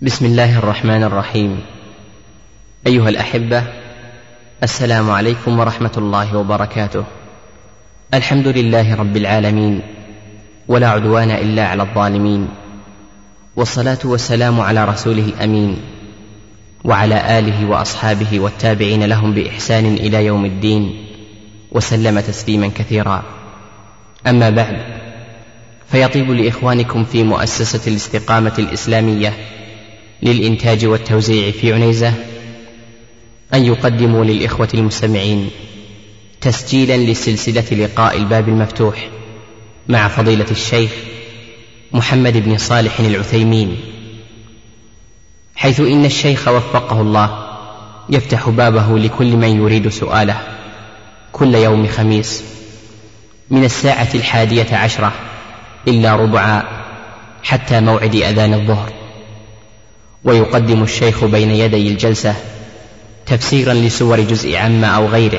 بسم الله الرحمن الرحيم. أيها الأحبة، السلام عليكم ورحمة الله وبركاته. الحمد لله رب العالمين، ولا عدوان إلا على الظالمين، والصلاة والسلام على رسوله الأمين وعلى آله وأصحابه والتابعين لهم بإحسان إلى يوم الدين، وسلم تسليما كثيرا. أما بعد، فيطيب لإخوانكم في مؤسسة الاستقامة الإسلامية للإنتاج والتوزيع في عنيزة أن يقدموا للإخوة المستمعين تسجيلا لسلسلة لقاء الباب المفتوح مع فضيلة الشيخ محمد بن صالح العثيمين، حيث إن الشيخ وفقه الله يفتح بابه لكل من يريد سؤاله كل يوم خميس من 11:10 إلا ربعا حتى موعد أذان الظهر، ويقدم الشيخ بين يدي الجلسة تفسيرا لسور جزء عما أو غيره،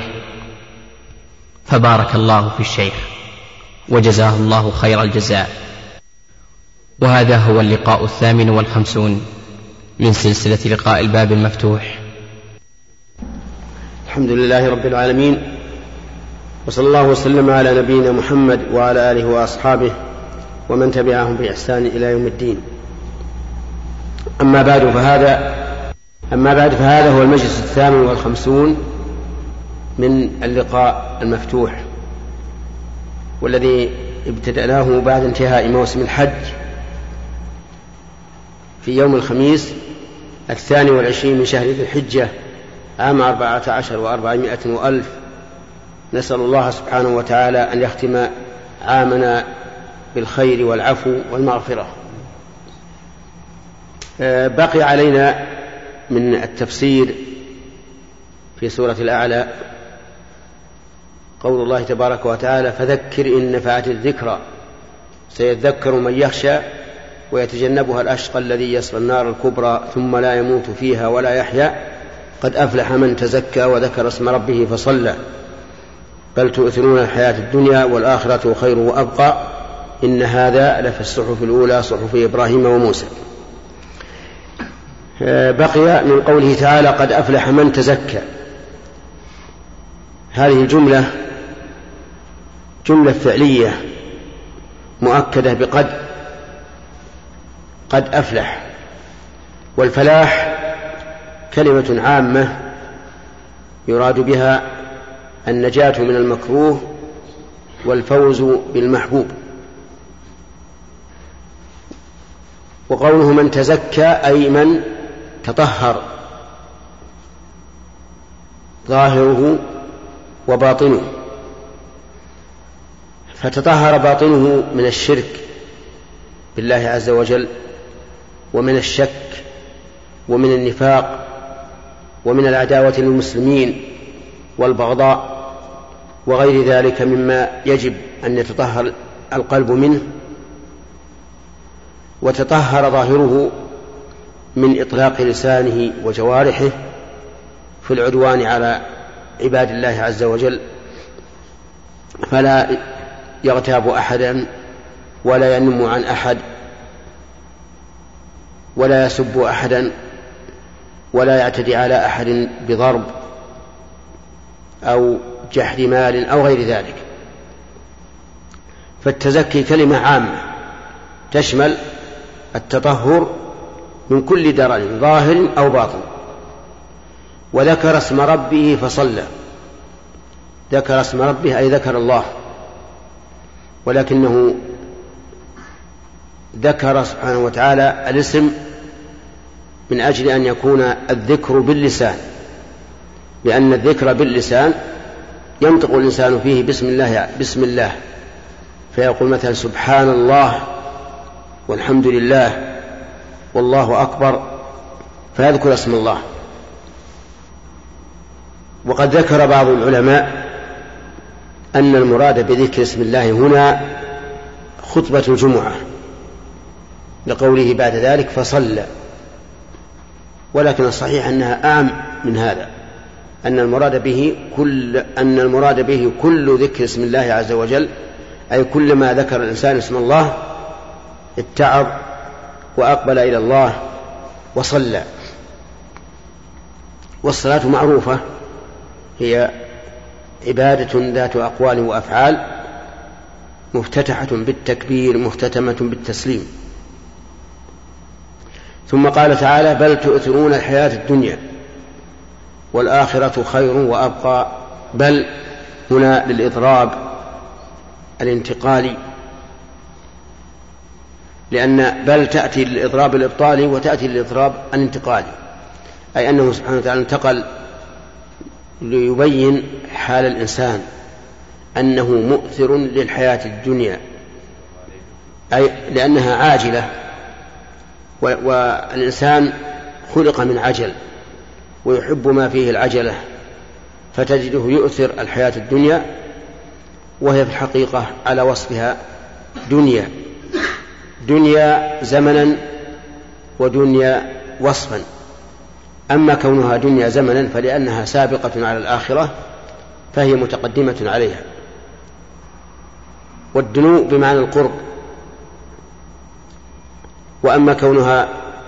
فبارك الله في الشيخ وجزاه الله خير الجزاء. وهذا هو اللقاء 58 من سلسلة لقاء الباب المفتوح. الحمد لله رب العالمين، وصلى الله وسلم على نبينا محمد وعلى آله وأصحابه ومن تبعهم بإحسان إلى يوم الدين. أما بعد فهذا هو المجلس 58 من اللقاء المفتوح، والذي ابتدأناه بعد انتهاء موسم الحج في يوم الخميس 22 من شهر ذي الحجة عام 14 و400 وألف. نسأل الله سبحانه وتعالى أن يختم عامنا بالخير والعفو والمغفرة. بقي علينا من التفسير في سورة الأعلى قول الله تبارك وتعالى: فذكر إن نفعت الذكرى سيذكر من يخشى ويتجنبها الأشقى الذي يصلى النار الكبرى ثم لا يموت فيها ولا يحيا قد أفلح من تزكى وذكر اسم ربه فصلى بل تؤثرون الحياة الدنيا والآخرة خير وأبقى إن هذا لفي الصحف الأولى صحف إبراهيم وموسى. بقي من قوله تعالى: قد أفلح من تزكى. هذه الجملة جملة فعلية مؤكدة بقد، قد أفلح. والفلاح كلمة عامة يراد بها النجاة من المكروه والفوز بالمحبوب. وقوله من تزكى أي من تطهر ظاهره وباطنه، فتطهر باطنه من الشرك بالله عز وجل ومن الشك ومن النفاق ومن العداوة للمسلمين والبغضاء وغير ذلك مما يجب أن يتطهر القلب منه، وتطهر ظاهره من إطلاق لسانه وجوارحه في العدوان على عباد الله عز وجل، فلا يغتاب أحدا ولا ينم عن أحد ولا يسب أحدا ولا يعتدي على أحد بضرب أو جحد مال أو غير ذلك. فالتزكي كلمة عامة تشمل التطهر من كل درن ظاهر أو باطن. وذكر اسم ربه فصلى. ذكر اسم ربه أي ذكر الله، ولكنه ذكر سبحانه وتعالى الاسم من أجل أن يكون الذكر باللسان، لأن الذكر باللسان ينطق الإنسان فيه بسم الله فيقول مثلا سبحان الله والحمد لله والله أكبر، فيذكر اسم الله. وقد ذكر بعض العلماء أن المراد بذكر اسم الله هنا خطبة الجمعة، لقوله بعد ذلك فصلى، ولكن الصحيح أنها أعم من هذا، أن المراد به كل ذكر اسم الله عز وجل، أي كلما ذكر الإنسان اسم الله اتعظ وأقبل إلى الله وصلى. والصلاة معروفة هي عبادة ذات أقوال وأفعال مفتتحة بالتكبير مختتمة بالتسليم. ثم قال تعالى: بل تؤثرون الحياة الدنيا والآخرة خير وأبقى. بل هنا للإضراب الانتقالي، لأن بل تأتي للإضراب الإبطالي وتأتي للإضراب الانتقالي، أي أنه سبحانه وتعالى انتقل ليبين حال الإنسان أنه مؤثر للحياة الدنيا، أي لأنها عاجلة، والإنسان خلق من عجل ويحب ما فيه العجلة، فتجده يؤثر الحياة الدنيا، وهي في الحقيقة على وصفها دنيا زمنا ودنيا وصفا. أما كونها دنيا زمنا فلأنها سابقة على الآخرة فهي متقدمة عليها. والدنو بمعنى القرب. وأما كونها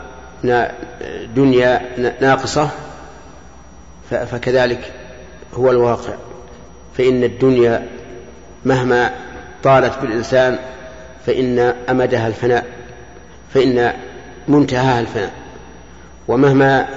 دنيا ناقصة فكذلك هو الواقع، فإن الدنيا مهما طالت بالإنسان فإن أمدها الفناء، فإن منتهاها الفناء، ومهما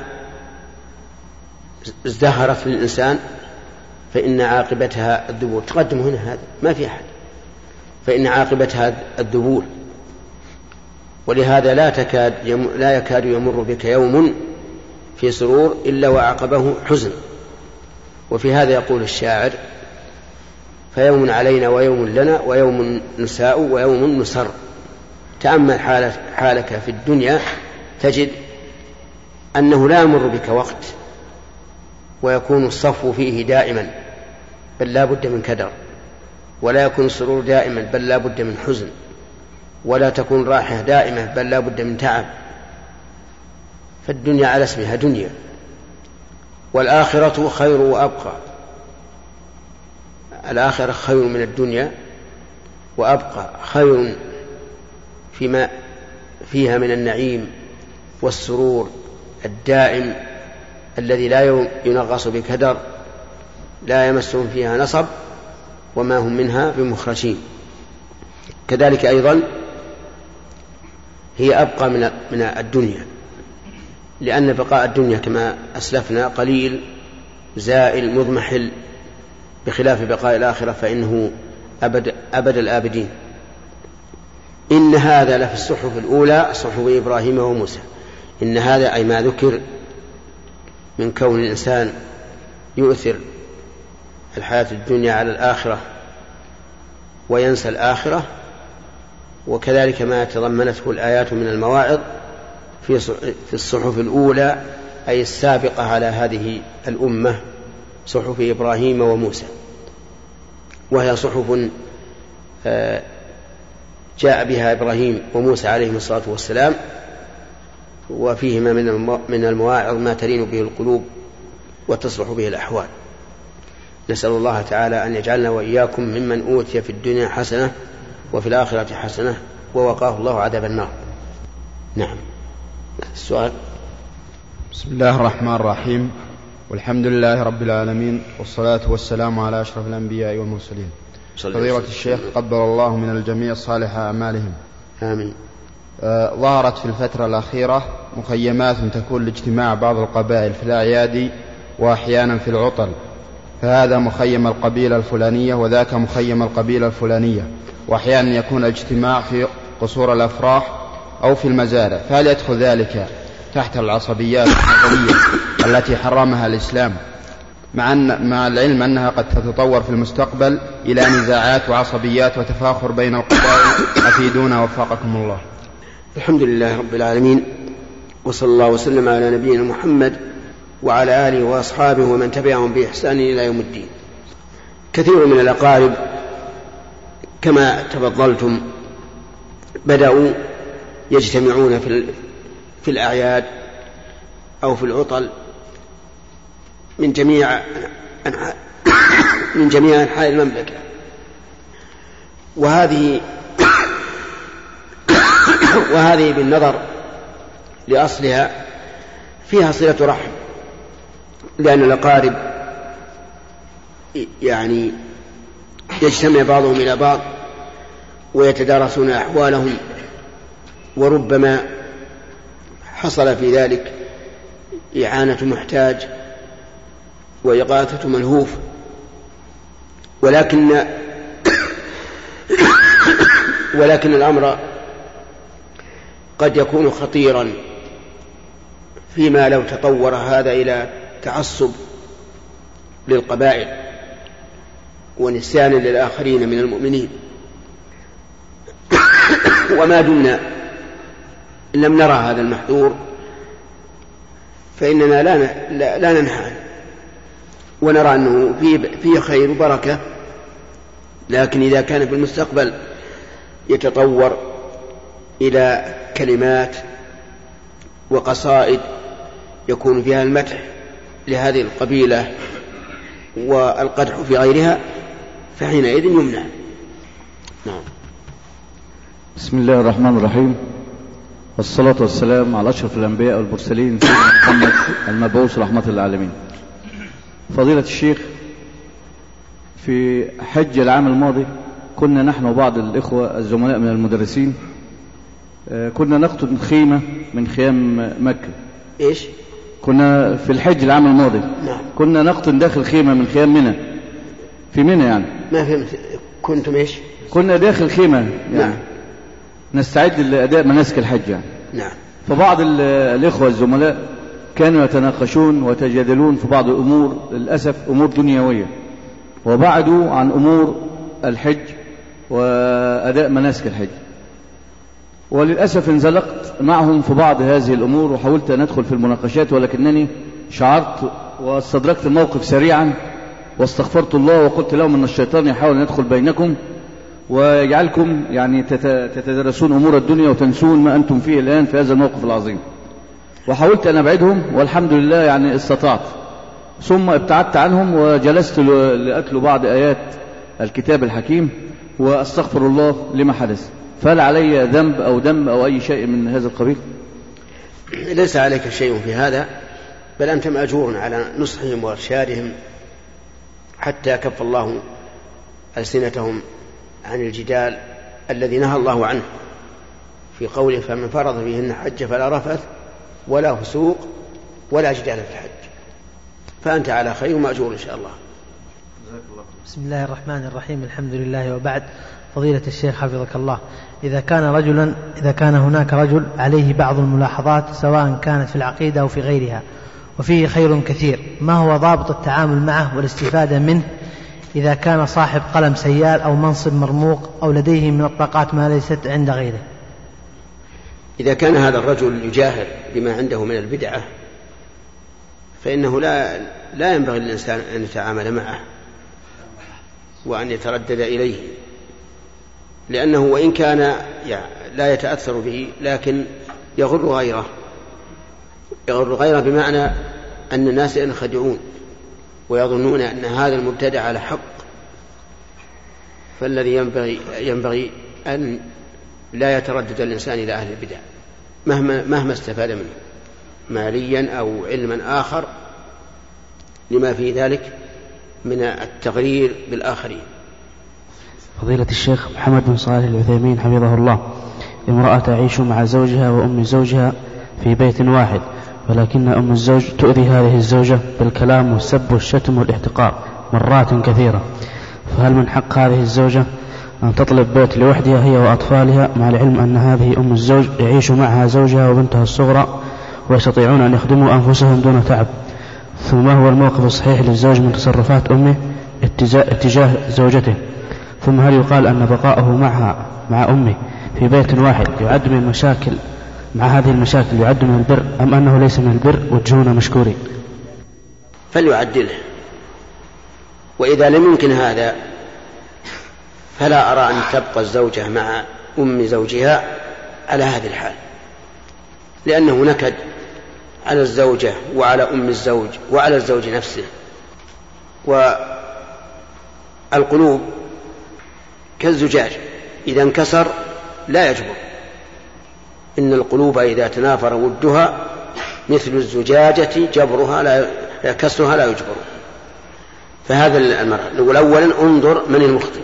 ازدهرت للإنسان فإن عاقبتها الذبول. تقدم هنا هذا ما في أحد، فإن عاقبتها الذبول. ولهذا لا يكاد يمر بك يوم في سرور إلا وعقبه حزن. وفي هذا يقول الشاعر: فيوم علينا ويوم لنا ويوم نساء ويوم نسر. تأمل حالك في الدنيا تجد أنه لا يمر بك وقت ويكون الصفو فيه دائما بل لا بد من كدر، ولا يكون السرور دائما بل لا بد من حزن، ولا تكون راحة دائمة بل لا بد من تعب. فالدنيا على اسمها دنيا. والآخرة خير وأبقى. الآخرة خير من الدنيا وأبقى، خير فيما فيها من النعيم والسرور الدائم الذي لا ينغص بكدر، لا يمسهم فيها نصب وما هم منها بمخرجين. كذلك أيضا هي أبقى من الدنيا، لأن بقاء الدنيا كما أسلفنا قليل زائل مضمحل، بخلاف بقاء الآخرة فإنه أبد الآبدين. إن هذا لفي الصحف الأولى صحف إبراهيم وموسى. إن هذا أي ما ذكر من كون الإنسان يؤثر الحياة الدنيا على الآخرة وينسى الآخرة، وكذلك ما تضمنته الآيات من المواعظ في الصحف الأولى أي السابقة على هذه الأمة، صحف إبراهيم وموسى، وهي صحف جاء بها إبراهيم وموسى عليهم الصلاة والسلام، وفيهما من المواعظ ما تلين به القلوب وتصلح به الأحوال. نسأل الله تعالى أن يجعلنا وإياكم ممن أوتي في الدنيا حسنة وفي الآخرة حسنة ووقاه الله عذاب النار. نعم. السؤال. بسم الله الرحمن الرحيم، والحمد لله رب العالمين، والصلاة والسلام على أشرف الأنبياء والمرسلين. فضيلة الشيخ قبل الله من الجميع صالح أعمالهم. آمين. ظهرت في الفترة الأخيرة مخيمات تكون لاجتماع بعض القبائل في الأعياد وأحيانا في العطل، فهذا مخيم القبيلة الفلانية وذاك مخيم القبيلة الفلانية، وأحيانا يكون الاجتماع في قصور الأفراح أو في المزارع، فهل يدخل ذلك تحت العصبيات القبلية التي حرمها الإسلام، مع العلم أنها قد تتطور في المستقبل إلى نزاعات وعصبيات وتفاخر بين القبائل؟ أفيدونا وفقكم الله. الحمد لله رب العالمين، وصلى الله وسلم على نبينا محمد وعلى آله وأصحابه ومن تبعهم بإحسان إلى يوم الدين. كثير من الأقارب كما تفضلتم بدأوا يجتمعون في الأعياد أو في العطل من جميع أنحاء المملكة، وهذه بالنظر لأصلها فيها صلة رحم، لأن الأقارب يعني يجتمع بعضهم إلى بعض ويتدارسون أحوالهم، وربما حصل في ذلك إعانة محتاج وإغاثة ملهوف، ولكن الأمر قد يكون خطيرا فيما لو تطور هذا إلى تعصب للقبائل ونسيان للآخرين من المؤمنين. وما دمنا لم نرى هذا المحذور فإننا لا ننهى عنه، ونرى أنه فيه خير وبركة. لكن إذا كان في المستقبل يتطور إلى كلمات وقصائد يكون فيها المدح لهذه القبيلة والقدح في غيرها فحينئذ يمنع. نعم. بسم الله الرحمن الرحيم، والصلاة والسلام على أشرف الأنبياء والمرسلين سيدنا محمد المبعوث رحمة للعالمين. فضيلة الشيخ، في حج العام الماضي كنا نحن وبعض الإخوة الزملاء من المدرسين كنا نقطن خيمة من خيام مكة. إيش؟ كنا في الحج العام الماضي. نعم. كنا نقطن داخل خيمة من خيام منى، في منى يعني. ما فهمت. كنتم إيش؟ كنا داخل خيمة يعني. نعم. نستعد لأداء مناسك الحج يعني. نعم. فبعض الإخوة الزملاء كانوا يتناقشون ويتجادلون في بعض الأمور، للأسف أمور دنيوية، وبعدوا عن أمور الحج وأداء مناسك الحج. وللأسف انزلقت معهم في بعض هذه الأمور وحاولت أن أدخل في المناقشات، ولكنني شعرت واستدركت الموقف سريعا واستغفرت الله وقلت لهم أن الشيطان يحاول أن يدخل بينكم ويجعلكم يعني تتدرسون أمور الدنيا وتنسون ما أنتم فيه الآن في هذا الموقف العظيم. وحاولت أن أبعدهم والحمد لله يعني استطعت. ثم ابتعدت عنهم وجلست لأتلو بعض آيات الكتاب الحكيم وأستغفر الله لما حدث. فهل علي ذنب أو دم أو أي شيء من هذا القبيل؟ ليس عليك شيء في هذا، بل أنت مأجور على نصحهم وإرشادهم حتى كف الله ألسنتهم عن الجدال الذي نهى الله عنه في قوله: فمن فرض فيهن حج فلا رفث ولا فسوق ولا جدال في الحج. فأنت على خير ومأجور إن شاء الله. بسم الله الرحمن الرحيم، الحمد لله وبعد. فضيلة الشيخ حفظك الله، إذا كان هناك رجل عليه بعض الملاحظات سواء كانت في العقيدة أو في غيرها وفيه خير كثير، ما هو ضابط التعامل معه والاستفادة منه إذا كان صاحب قلم سيال أو منصب مرموق أو لديه من الطاقات ما ليست عند غيره؟ إذا كان هذا الرجل يجاهر بما عنده من البدعة فإنه لا ينبغي للإنسان أن يتعامل معه وأن يتردد إليه، لأنه وإن كان لا يتأثر به لكن يغر غيره بمعنى أن الناس ينخدعون ويظنون أن هذا المبتدع على حق. فالذي ينبغي أن لا يتردد الإنسان إلى أهل البدع مهما استفاد منه ماليا أو علما آخر لما في ذلك من التغرير بالآخرين. فضيلة الشيخ محمد بن صالح العثيمين حفظه الله، امرأة تعيش مع زوجها وأم زوجها في بيت واحد، ولكن أم الزوج تؤذي هذه الزوجة بالكلام والسب والشتم والاحتقار مرات كثيرة، فهل من حق هذه الزوجة أن تطلب بيت لوحدها هي وأطفالها، مع العلم أن هذه أم الزوج يعيش معها زوجها وبنتها الصغرى ويستطيعون أن يخدموا أنفسهم دون تعب؟ ثم ما هو الموقف الصحيح للزوج من تصرفات أمه اتجاه زوجته؟ ثم هل يقال أن بقاءه مع أمه في بيت واحد يعد من المشاكل، مع هذه المشاكل يعد من البر، أم أنه ليس من البر وجهونا مشكورين؟ فليعدله، وإذا لم يمكن هذا فلا أرى أن تبقى الزوجة مع أم زوجها على هذه الحال، لأنه نكد على الزوجة وعلى أم الزوج وعلى الزوج نفسه. والقلوب كالزجاج إذا انكسر لا يجبر، إن القلوب إذا تنافر ودها مثل الزجاجة جبرها كسرها لا يجبر. فهذا المرة نقول أولا انظر من المخطئ،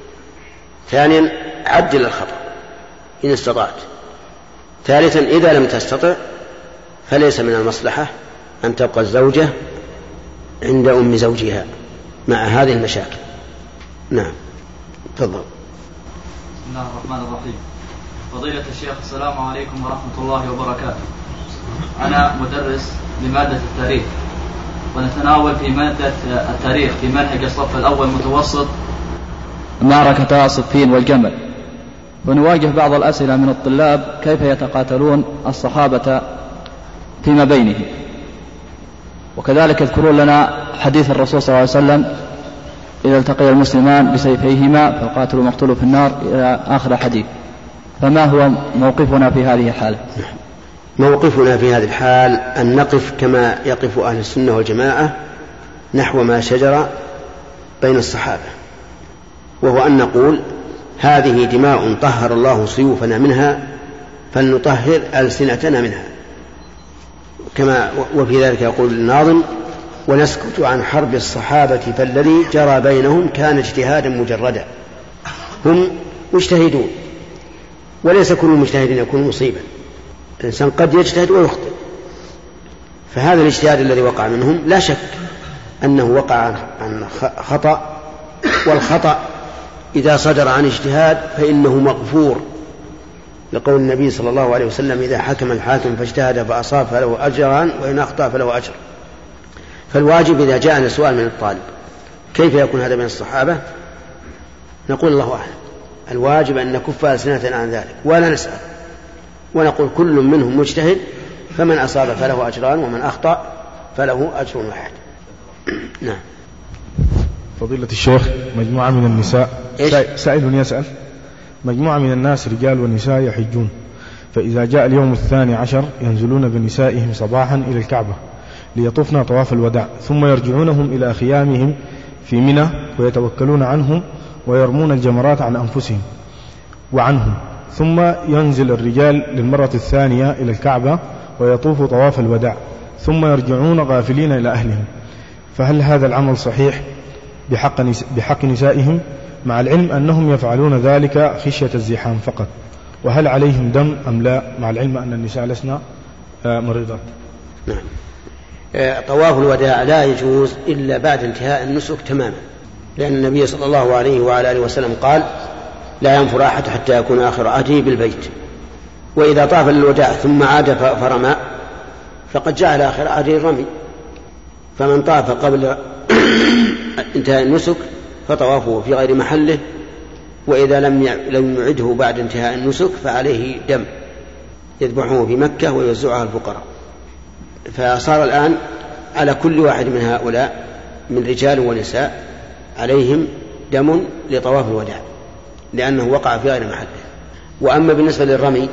ثانيا عدل الخطأ إن استطعت، ثالثا إذا لم تستطع فليس من المصلحة أن تبقى الزوجة عند أم زوجها مع هذه المشاكل. نعم تفضل. بسم الله الرحمن الرحيم. فضيلة الشيخ السلام عليكم ورحمة الله وبركاته. أنا مدرس لمادة التاريخ، ونتناول في مادة التاريخ في منهج الصف الأول متوسط معركة صفين والجمل، ونواجه بعض الأسئلة من الطلاب كيف يتقاتلون الصحابة فيما بينهم، وكذلك يذكرون لنا حديث الرسول صلى الله عليه وسلم إذا التقي المسلمان بسيفيهما فالقاتل مقتول في النار إلى آخر حديث. فما هو موقفنا في هذه الحالة؟ موقفنا في هذه الحال أن نقف كما يقف أهل السنة والجماعة نحو ما شجر بين الصحابة، وهو أن نقول هذه دماء طهر الله سيوفنا منها فلنطهر ألسنتنا منها، كما وفي ذلك يقول الناظم ونسكت عن حرب الصحابة فالذي جرى بينهم كان اجتهادا مجردا. هم مجتهدون، وليس كل مجتهد يكون مصيبا، الإنسان قد يجتهد ويخطئ، فهذا الاجتهاد الذي وقع منهم لا شك أنه وقع عن خطأ، والخطأ إذا صدر عن اجتهاد فإنه مغفور، لقول النبي صلى الله عليه وسلم إذا حكم الحاكم فاجتهد فأصاب فله أجران وإن أخطأ فله أجر. فالواجب إذا جاءنا سؤال من الطالب كيف يكون هذا من الصحابة نقول الله أعلم، الواجب أن نكف ألسنتنا عن ذلك ولا نسأل، ونقول كل منهم مجتهد فمن أصاب فله أجران ومن أخطأ فله أجر واحد. نعم. فضيلة الشيخ مجموعة من النساء سائل يسأل مجموعة من الناس رجال ونساء يحجون، فإذا جاء اليوم 12 ينزلون بنسائهم صباحا إلى الكعبة ليطوفن طواف الوداع، ثم يرجعونهم إلى خيامهم في منى ويتوكلون عنهم ويرمون الجمرات عن أنفسهم وعنهم، ثم ينزل الرجال للمرة الثانية إلى الكعبة ويطوفوا طواف الوداع، ثم يرجعون غافلين إلى أهلهم، فهل هذا العمل صحيح بحق نسائهم، مع العلم أنهم يفعلون ذلك خشية الزحام فقط، وهل عليهم دم أم لا، مع العلم أن النساء لسنا مريضات؟ نعم. طواف الوداع لا يجوز إلا بعد انتهاء النسك تماما، لأن النبي صلى الله عليه وعلى آله وسلم قال لا ينفر أحد حتى يكون آخر عهده بالبيت، وإذا طاف للوداع ثم عاد فرمى فقد جعل آخر عهده الرمي، فمن طاف قبل انتهاء النسك فطوافه في غير محله، وإذا لم يعده بعد انتهاء النسك فعليه دم يذبحه في مكة ويوزعها الفقراء. فصار الآن على كل واحد من هؤلاء من رجال ونساء عليهم دم لطواف الوداع لأنه وقع في غير محله. وأما بالنسبة للرمي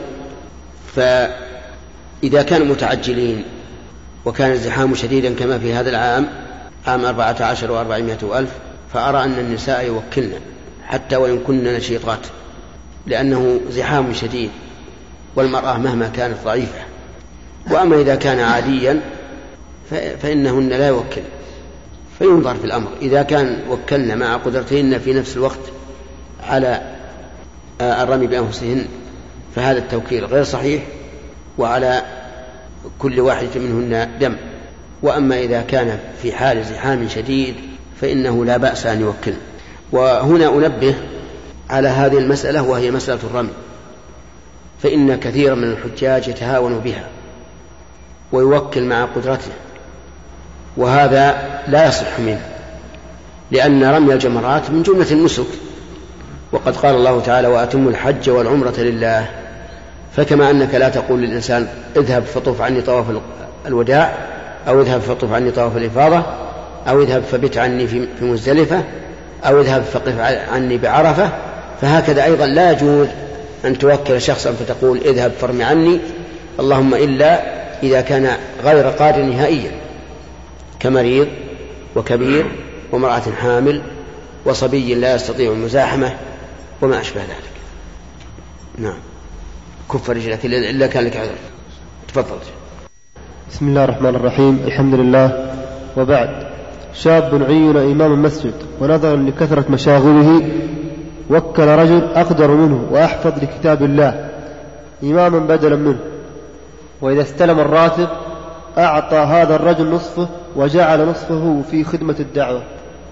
فإذا كانوا متعجلين وكان الزحام شديدا كما في هذا العام عام 14 و400 ألف، فأرى أن النساء يوكلن حتى وإن كن نشيطات، لأنه زحام شديد والمرأة مهما كانت ضعيفة. وأما إذا كان عاديا فإنهن لا يوكل، فينظر في الأمر، إذا كان وكلن مع قدرتهن في نفس الوقت على الرمي بأنفسهن فهذا التوكيل غير صحيح، وعلى كل واحدة منهن دم. وأما إذا كان في حال زحام شديد فإنه لا بأس أن يوكل. وهنا أنبه على هذه المسألة وهي مسألة الرمي، فإن كثيرا من الحجاج يتهاون بها ويوكل مع قدرته، وهذا لا يصح منه، لأن رمي الجمرات من جملة النسك، وقد قال الله تعالى وأتموا الحج والعمرة لله. فكما أنك لا تقول للإنسان اذهب فطوف عني طواف الوداع، أو اذهب فطوف عني طواف الإفاضة، أو اذهب فبت عني في مزدلفة، أو اذهب فقف عني بعرفة، فهكذا أيضا لا يجوز أن توكل شخصا فتقول اذهب فارمي عني، اللهم إلا إذا كان غير قادر نهائيا كمريض وكبير وامرأة حامل وصبي لا يستطيع المزاحمة وما أشبه ذلك. نعم. كف رجلك إلا كان لك عذر. تفضل. بسم الله الرحمن الرحيم. الحمد لله، وبعد. شاب عين إمام مسجد، ونظرا لكثرة مشاغله وكل رجل أقدر منه وأحفظ لكتاب الله إماما بدلا منه، وإذا استلم الراتب أعطى هذا الرجل نصفه وجعل نصفه في خدمة الدعوة.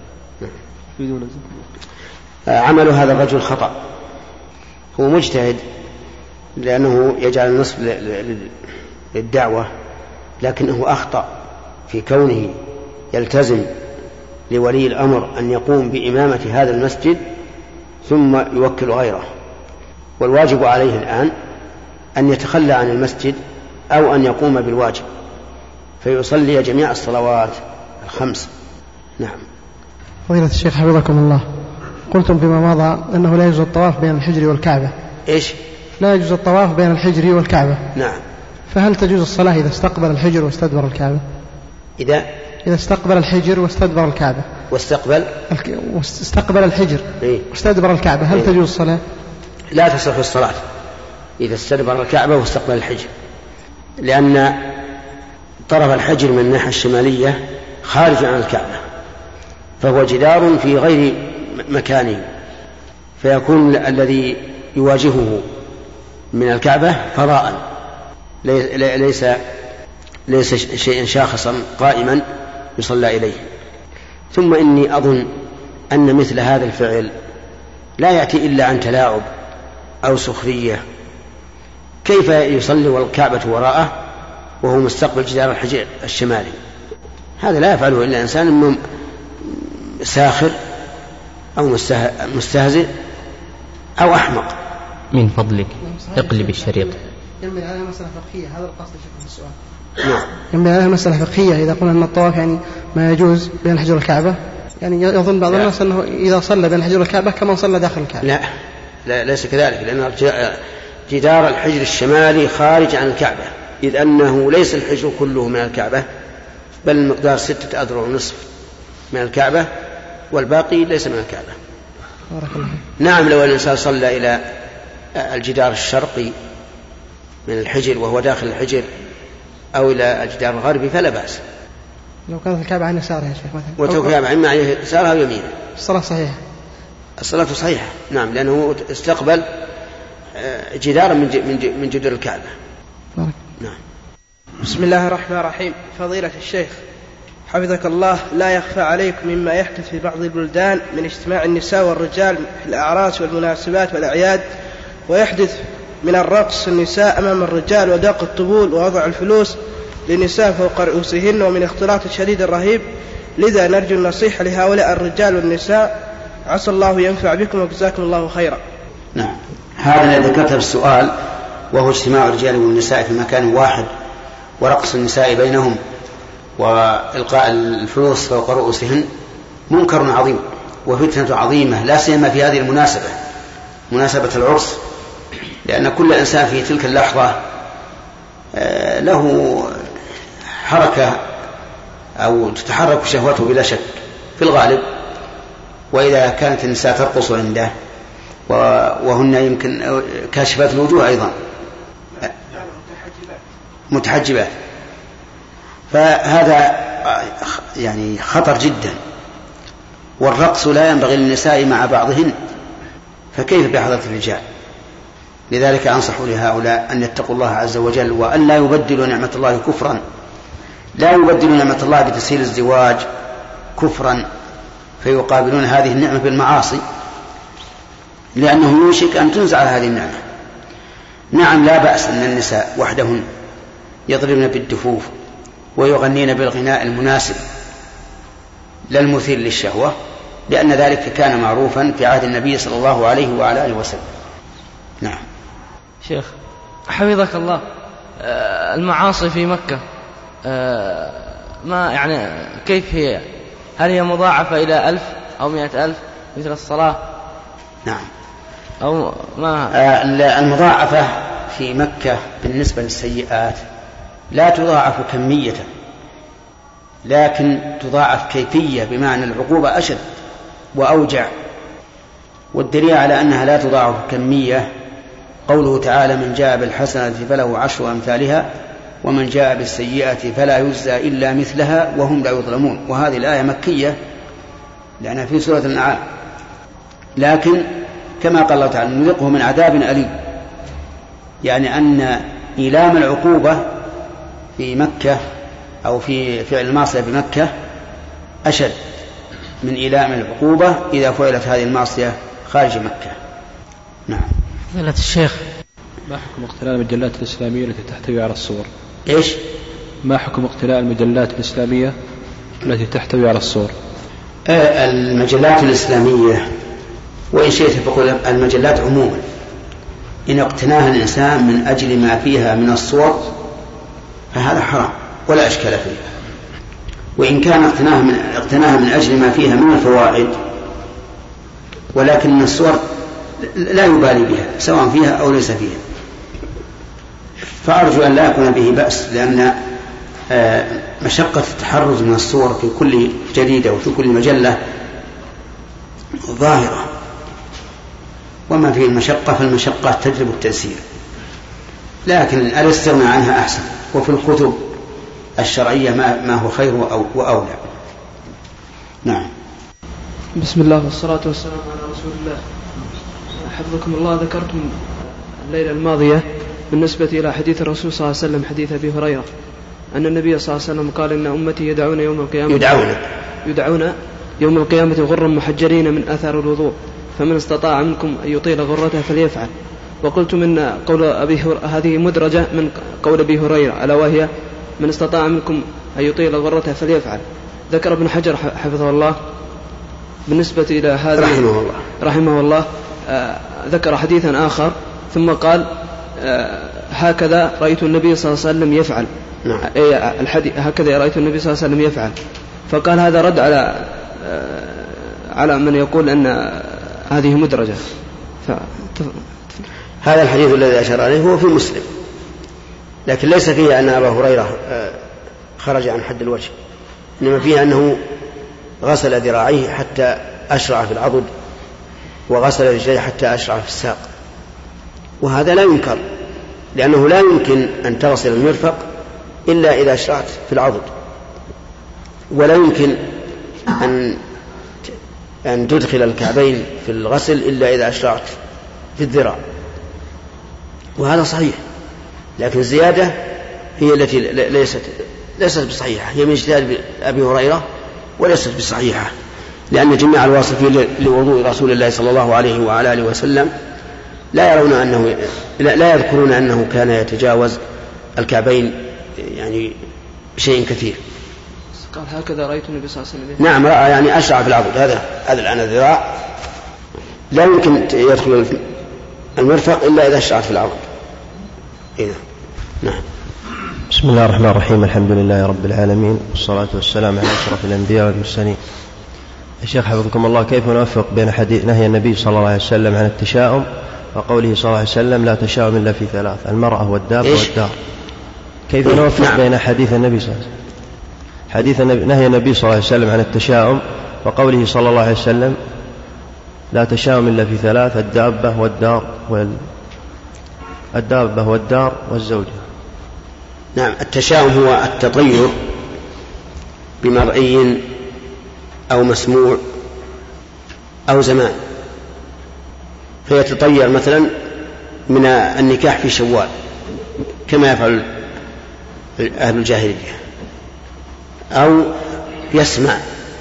عمل هذا الرجل خطأ، هو مجتهد لأنه يجعل النصف للدعوة، لكنه أخطأ في كونه يلتزم لولي الأمر أن يقوم بإمامة هذا المسجد ثم يوكل غيره، والواجب عليه الآن أن يتخلى عن المسجد أو أن يقوم بالواجب فيصلي جميع الصلوات الخمس. نعم. فضيلة الشيخ حفظكم الله، قلتم فيما مضى أنه لا يجوز الطواف بين الحجر والكعبة. إيش؟ لا يجوز الطواف بين الحجر والكعبة. نعم. فهل تجوز الصلاة إذا استقبل الحجر واستدبر الكعبة؟ إذا استقبل الحجر واستدبر الكعبة. واستقبل الحجر واستدبر الكعبة، هل تجوز الصلاة؟ لا تصح الصلاة إذا استدبر الكعبة واستقبل الحجر، لأن طرف الحجر من الناحية الشمالية خارج عن الكعبة، فهو جدار في غير مكانه، فيكون الذي يواجهه من الكعبة فضاء ليس شيئا شاخصا قائما يصلى إليه. ثم إني أظن أن مثل هذا الفعل لا يأتي إلا عن تلاعب أو سخرية. كيف يصلي والكعبة وراءه وهو مستقبل جدار الحجر الشمالي؟ هذا لا يفعله إلا إنسان ساخر أو مستهزئ أو أحمق. من فضلك اقلب الشريط. ينبغي عليها مسألة فقهية، هذا القصد في السؤال. ينبغي عليها مسألة فقهية إذا قلنا أن الطواف يعني ما يجوز بين الحجر والكعبة، يعني يظن بعض الناس أنه إذا صلى بين الحجر والكعبة كما صلى داخل الكعبة. لا ليس كذلك، لأن جدار الحجر الشمالي خارج عن الكعبة، إذ أنه ليس الحجر كله من الكعبة، بل المقدار 6 أذرع ونصف من الكعبة والباقي ليس من الكعبة. بارك الله. نعم، لو الإنسان صلى إلى الجدار الشرقي من الحجر وهو داخل الحجر أو إلى الجدار الغربي فلا بأس. لو كانت الكعبة عن يساره يا شيخ مثلا، وتوكل إما عن يسارها أو يمينها، الصلاة صحيحة. الصلاة صحيحة، نعم، لأنه استقبل جدارا من جدار الكعبة. نعم. بسم الله الرحمن الرحيم. فضيلة الشيخ حفظك الله، لا يخفى عليكم مما يحدث في بعض البلدان من اجتماع النساء والرجال في الأعراس والمناسبات والأعياد، ويحدث من الرقص النساء أمام الرجال وداق الطبول ووضع الفلوس للنساء فوق رؤوسهن، ومن اختلاط الشديد الرهيب. لذا نرجو النصيحة لهؤلاء الرجال والنساء، عسى الله ينفع بكم وجزاكم الله خيرا. نعم، هذا الذي ذكرته بالسؤال وهو اجتماع الرجال والنساء في مكان واحد ورقص النساء بينهم وإلقاء الفلوس فوق رؤوسهن منكر عظيم وفتنة عظيمة، لا سيما في هذه المناسبة، مناسبة العرس، لأن كل إنسان في تلك اللحظة له حركة أو تتحرك شهوته بلا شك في الغالب، وإذا كانت النساء ترقص عنده وهن يمكن كاشفات الوجوه أيضا متحجبات، فهذا يعني خطر جدا، والرقص لا ينبغي للنساء مع بعضهن، فكيف بحضرة الرجال؟ لذلك أنصح لهؤلاء أن يتقوا الله عز وجل وأن لا يبدلوا نعمة الله كفرا، لا يبدلوا نعمة الله بتسهيل الزواج كفرا فيقابلون هذه النعمة بالمعاصي، لأنه يوشك أن تنزع هذه النعمة. نعم، لا بأس أن النساء وحدهن يضربن بالدفوف ويغنين بالغناء المناسب لا المثير للشهوة، لأن ذلك كان معروفا في عهد النبي صلى الله عليه وعلى آله وسلم. نعم. شيخ حفظك الله، المعاصي في مكة ما يعني كيف هي؟ هل هي مضاعفة إلى 1000 أو 100,000 مثل الصلاة؟ نعم. أو ما المضاعفة في مكة بالنسبة للسيئات لا تضاعف كمية، لكن تضاعف كيفية، بمعنى العقوبة أشد وأوجع. والدليل على أنها لا تضاعف كمية قوله تعالى: من جاء بالحسنة فله 10 أمثالها ومن جاء بالسيئة فلا يجزى إلا مثلها وهم لا يظلمون. وهذه الآية مكية لأنها في سورة الأنعام، لكن كما قال الله تعالى نذقه من عذاب أليم، يعني أن إيلام العقوبة في مكة أو في فعل المعصية بمكة أشد من إيلام العقوبة إذا فعلت هذه المعصية خارج مكة. نعم. فضيلة الشيخ، ما حكم اقتناء المجلات الإسلامية التي تحتوي على الصور؟ إيش؟ ما حكم اقتناء المجلات الإسلامية التي تحتوي على الصور؟ المجلات الإسلامية، وإن شئت فقل المجلات عموما، إن اقتناها الإنسان من أجل ما فيها من الصور فهذا حرام ولا إشكال فيه، وإن كان اقتناها من أجل ما فيها من الفوائد ولكن الصور لا يبالي بها سواء فيها أو ليس فيها، فأرجو أن لا يكون به بأس، لأن مشقة التحرز من الصور في كل جريدة وفي كل مجلة ظاهرة، وما فيه المشقة فالمشقة تجلب التيسير، لكن الاستغناء عنها أحسن، وفي الكتب الشرعية ما هو خير وأولى. نعم. بسم الله والصلاة والسلام على رسول الله. حفظكم الله، ذكرتم الليلة الماضية بالنسبة إلى حديث الرسول صلى الله عليه وسلم حديث أبي هريرة أن النبي صلى الله عليه وسلم قال إن أمتي يدعون يوم القيامة غرا محجرين من أثار الوضوء، فمن استطاع منكم أن يطيل غرته فليفعل. وقلت من قول هذه مدرجة من قول أبي هريرة ألا وهي من استطاع منكم أن يطيل غرته فليفعل. ذكر ابن حجر حفظه الله بالنسبة إلى هذا رحمه الله ذكر حديثا آخر ثم قال هكذا رأيت النبي صلى الله عليه وسلم يفعل. هكذا رأيت النبي صلى الله عليه وسلم يفعل، فقال هذا رد على من يقول أن هذه مدرجة. هذا الحديث الذي أشار عليه هو في مسلم، لكن ليس فيه أن أبا هريرة خرج عن حد الوجه، إنما فيه أنه غسل ذراعيه حتى أشرع في العضد وغسل رجليه حتى أشرع في الساق، وهذا لا ينكر، لأنه لا يمكن أن تغسل المرفق إلا إذا أشرعت في العضد، ولا يمكن أن تدخل الكعبين في الغسل إلا إذا أشرعت في الذراع، وهذا صحيح. لكن الزيادة هي التي ليست بصحيحة، هي من اجتهاد أبي هريرة وليست بصحيحة، لأن جميع الواصفين لوضوء رسول الله صلى الله عليه وعلى آله وسلم لا يذكرون أنه كان يتجاوز الكعبين يعني بشيء كثير. قال هكذا رأيت النبي صلى الله عليه وسلم. نعم، رأى يعني أشرع في العضد، هذا الآن الذراع لا يمكن يدخل المرفق إلا إذا أشرعت في العضد. إذا نعم. بسم الله الرحمن الرحيم، الحمد لله رب العالمين، والصلاة والسلام على أشرف الأنبياء والمرسلين. الشيخ حفظكم الله، كيف نوفق بين حديث نهي النبي صلى الله عليه وسلم عن التشاؤم وقوله صلى الله عليه وسلم لا تشاؤم إلا في ثلاث: المرأة والدابة والدار؟ كيف نوفق بين حديث النبي صلى الله عليه وسلم حديث نهي النبي صلى الله عليه وسلم عن التشاؤم وقوله صلى الله عليه وسلم لا تشاؤم إلا في ثلاث: الدابة والدار والزوجة؟ نعم، التشاؤم هو التطير بمرئي أو مسموع أو زمان، فيتطير مثلا من النكاح في شوال كما يفعل أهل الجاهلية، أو يسمع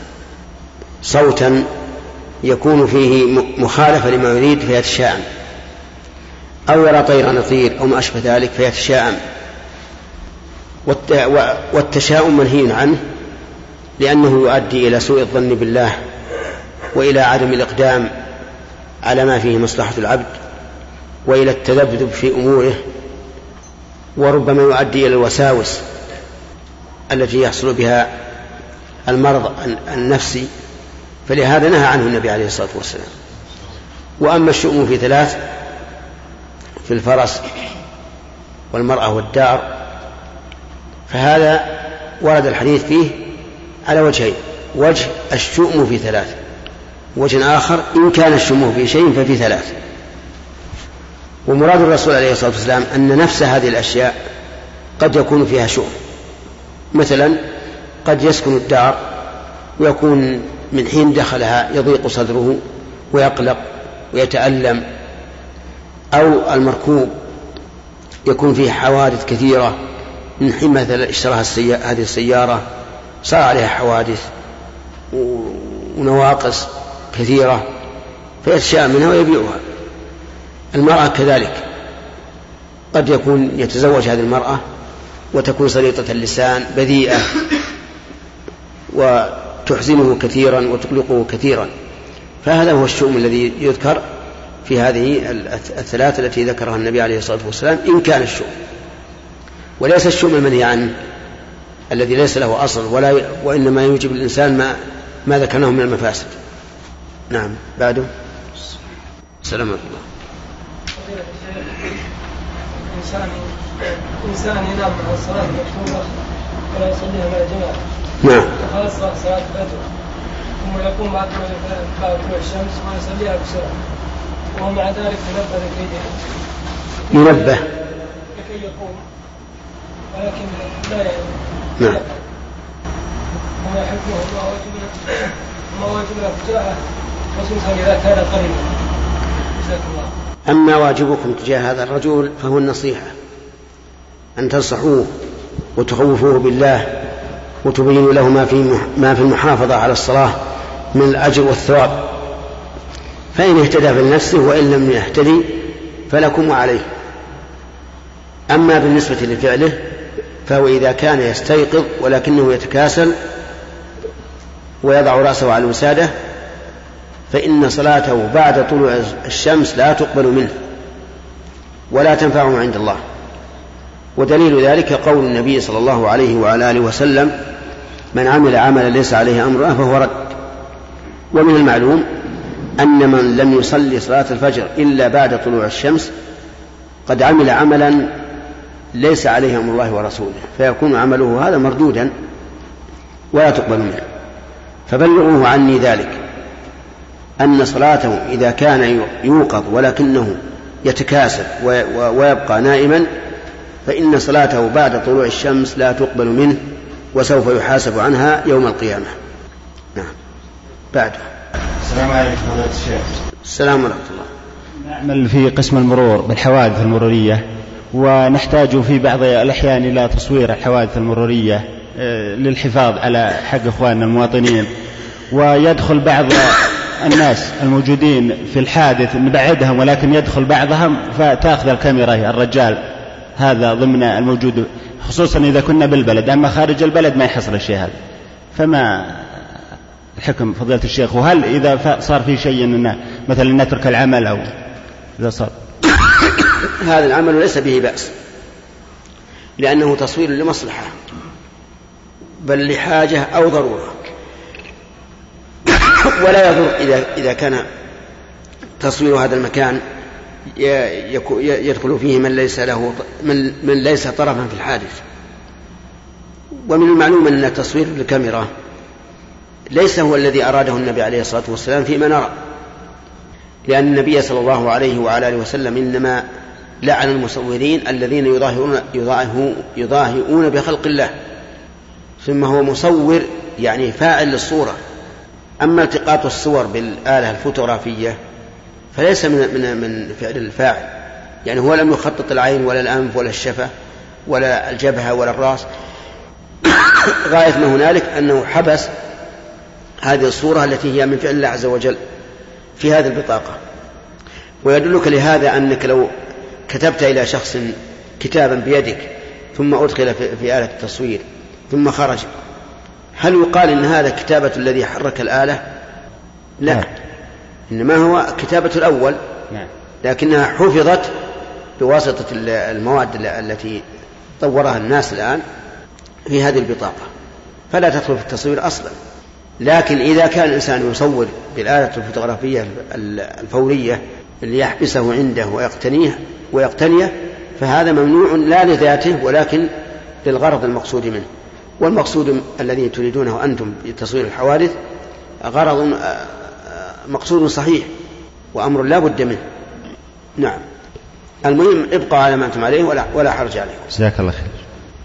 صوتا يكون فيه مخالفة لما يريد فيتشاءم، أو يرى طيرا يطير أو ما أشبه ذلك فيتشاءم. والتشاؤم منهي عنه لأنه يؤدي إلى سوء الظن بالله وإلى عدم الإقدام على ما فيه مصلحة العبد وإلى التذبذب في أموره، وربما يؤدي إلى الوساوس التي يحصل بها المرض النفسي، فلهذا نهى عنه النبي عليه الصلاة والسلام. وأما الشؤم في ثلاث: في الفرس والمرأة والدار، فهذا ورد الحديث فيه على وجهين: وجه الشؤم في ثلاث، وجه آخر إن كان الشؤم في شيء ففي ثلاث. ومراد الرسول عليه الصلاة والسلام أن نفس هذه الأشياء قد يكون فيها شؤم. مثلا قد يسكن الدار ويكون من حين دخلها يضيق صدره ويقلق ويتألم، أو المركوب يكون فيه حوادث كثيرة، من حين مثلا اشتراها هذه السيارة صار عليها حوادث ونواقص كثيرة فيتشاء منها ويبيعها. المرأة كذلك قد يكون يتزوج هذه المرأة وتكون سليطة اللسان بذيئة وتحزنه كثيرا وتقلقه كثيرا، فهذا هو الشؤم الذي يذكر في هذه الثلاث التي ذكرها النبي عليه الصلاة والسلام إن كان الشؤم، وليس الشؤم المنهي عنه الذي ليس له أصل وإنما يوجب الإنسان ما ذكرناه من المفاسد. نعم. بعده السلام عليكم. إنسان ينام عن الصلاة المكتوبة ولا يصليها مع الجماعة. نعم. خلص صلاة الفجر ثم يقوم بعد طلوع الشمس ويصليها بسرعة، وهو مع ذلك ينبه لكي يقوم، ولكن لا يعني. نعم. وما يحبه ما واجب له تجاهه، خصوصا إذا كان قريبا. جزاك الله. أما واجبكم تجاه هذا الرجل فهو النصيحة، أن تنصحوه وتخوفوه بالله وتبينوا له ما في المحافظة على الصلاة من الأجر والثواب، فإن اهتدى فلنفسه وإن لم يهتدي فلكم وعليه. أما بالنسبة لفعله فهو إذا كان يستيقظ ولكنه يتكاسل ويضع رأسه على الوسادة فإن صلاته بعد طلوع الشمس لا تقبل منه ولا تنفعه عند الله. ودليل ذلك قول النبي صلى الله عليه وعلى آله وسلم: من عمل عملا ليس عليه أمرنا فهو رد. ومن المعلوم أن من لم يصلي صلاة الفجر إلا بعد طلوع الشمس قد عمل عملا ليس عليه أمر الله ورسوله، فيكون عمله هذا مردودا ولا تقبل منه. فبلغوه عني ذلك أن صلاته إذا كان يوقظ ولكنه يتكاسل ويبقى نائما فإن صلاته بعد طلوع الشمس لا تقبل منه وسوف يحاسب عنها يوم القيامة. نعم. بعد. السلام عليكم فضيلة الشيخ. السلام ورحمة الله. نعمل في قسم المرور بالحوادث المرورية، ونحتاج في بعض الأحيان إلى تصوير الحوادث المرورية للحفاظ على حق إخواننا المواطنين، ويدخل بعض الناس الموجودين في الحادث نبعدهم ولكن يدخل بعضهم فتأخذ الكاميرا الرجال هذا ضمن الموجود، خصوصا إذا كنا بالبلد، أما خارج البلد ما يحصل الشيء هذا. فما الحكم فضيلة الشيخ؟ وهل إذا صار في شيء أننا مثلا نترك العمل أو إذا صار هذا العمل ليس به بأس، لأنه تصوير لمصلحة بل لحاجة أو ضرورة، ولا يضر إذا كان تصوير هذا المكان يدخل فيه من ليس طرفا في الحادث. ومن المعلوم أن التصوير بالكاميرا ليس هو الذي أراده النبي عليه الصلاة والسلام فيما نرى، لأن النبي صلى الله عليه وعلى آله وسلم إنما لعن المصورين الذين يضاهئون بخلق الله، ثم هو مصور يعني فاعل للصورة. أما التقاط الصور بالآلة الفوتوغرافية فليس من فعل الفاعل، يعني هو لم يخطط العين ولا الأنف ولا الشفة ولا الجبهة ولا الرأس، غاية ما هنالك أنه حبس هذه الصورة التي هي من فعل الله عز وجل في هذه البطاقة. ويدلك لهذا أنك لو كتبت إلى شخص كتابا بيدك ثم أدخل في آلة التصوير ثم خرج، هل يقال إن هذا كتابة الذي حرك الآلة؟ لا، إنما هو كتابة الأول، لكنها حفظت بواسطة المواد التي طورها الناس الآن في هذه البطاقة، فلا تدخل في التصوير أصلا. لكن إذا كان الإنسان يصور بالآلة الفوتوغرافية الفورية اللي يحبسه عنده ويقتنيه فهذا ممنوع لا لذاته ولكن للغرض المقصود منه. والمقصود الذي تريدونه أنتم بتصوير الحوادث غرض مقصود صحيح وأمر لا بد منه. نعم. المهم ابقى على ما أنتم عليه ولا حرج عليكم. جزاك الله خير.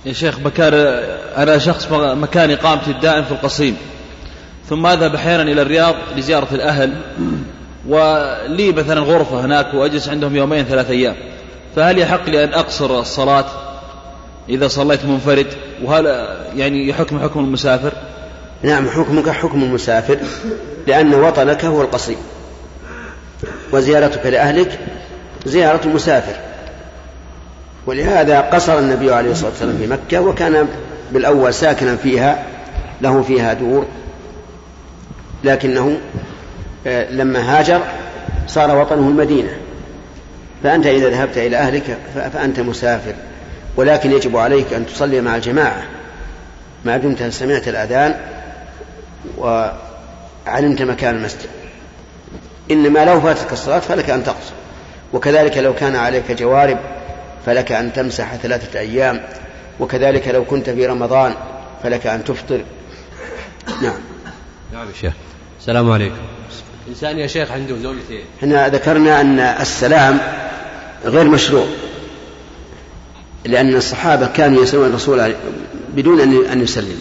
يا شيخ أنا شخص مكان إقامتي الدائم في القصيم، ثم أذهب أحيانا إلى الرياض لزيارة الأهل، ولي مثلا غرفة هناك وأجلس عندهم 2 3 أيام، فهل يحق لي أن أقصر الصلاة إذا صليت منفرد؟ وهل يعني حكم المسافر؟ نعم، حكمك حكم المسافر، لأن وطنك هو القصيم، وزيارتك لأهلك زيارة المسافر. ولهذا قصر النبي عليه الصلاة والسلام في مكة، وكان بالأول ساكنا فيها، له فيها دور، لكنه لما هاجر صار وطنه المدينة. فأنت إذا ذهبت إلى أهلك فأنت مسافر، ولكن يجب عليك أن تصلي مع الجماعة ما دمت سمعت الأذان وعلمت مكان المسجد. إنما لو فاتك الصلاة فلك أن تقصر، وكذلك لو كان عليك جوارب فلك أن تمسح 3 أيام، وكذلك لو كنت في رمضان فلك أن تفطر. نعم. نعم يا شيخ. السلام عليكم. إنسان يا شيخ عنده زوجتين. احنا ذكرنا أن السلام غير مشروع، لأن الصحابة كانوا يسلمون الرسول بدون أن يسلم.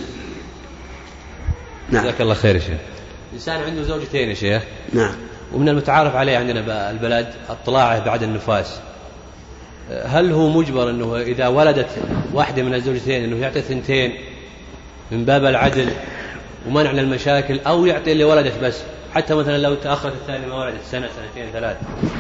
نعم. جزاك الله خير يا شيخ. إنسان عنده زوجتين يا شيخ. نعم. ومن المتعارف عليه عندنا بالبلد الطلاعة بعد النفاس، هل هو مجبر أنه إذا ولدت واحدة من الزوجتين أنه يعطي 2 من باب العدل ومنع للمشاكل، أو يعطي اللي ولدت بس، حتى مثلا لو تأخرت الثانية ما ولدت 1 2 3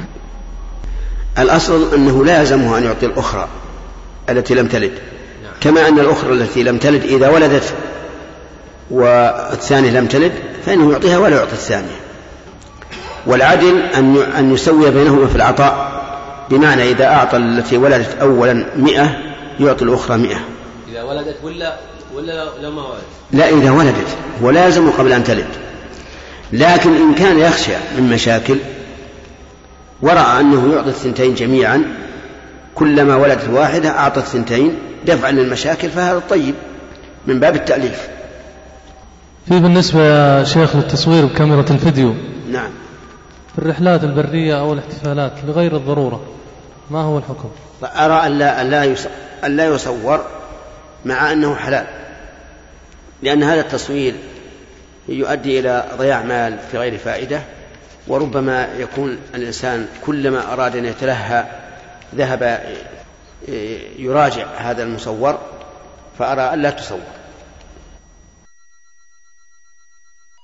الأصل أنه لا يلزمه أن يعطي الأخرى التي لم تلد. نعم. كما أن الأخرى التي لم تلد إذا ولدت والثانية لم تلد فإنه يعطيها ولا يعطي الثانية. والعدل أن يسوي بينهما في العطاء، بمعنى إذا أعطى التي ولدت أولا 100 يعطي الأخرى 100 إذا ولدت ولا لما ولدت؟ لا، إذا ولدت، ولا يلزم قبل أن تلد. لكن إن كان يخشى من مشاكل ورأى أنه يعطي 2 جميعا، كلما ولدت واحدة أعطت 2 دفعا للمشاكل، فهذا طيب من باب التأليف. في بالنسبة يا شيخ للتصوير بكاميرا الفيديو، نعم، في الرحلات البرية أو الاحتفالات لغير الضرورة، ما هو الحكم؟ أرى أن لا يصور مع أنه حلال، لأن هذا التصوير يؤدي إلى ضياع مال في غير فائدة، وربما يكون الإنسان كلما أراد أن يتلهى ذهب يراجع هذا المصور، فأرى أن لا تصور.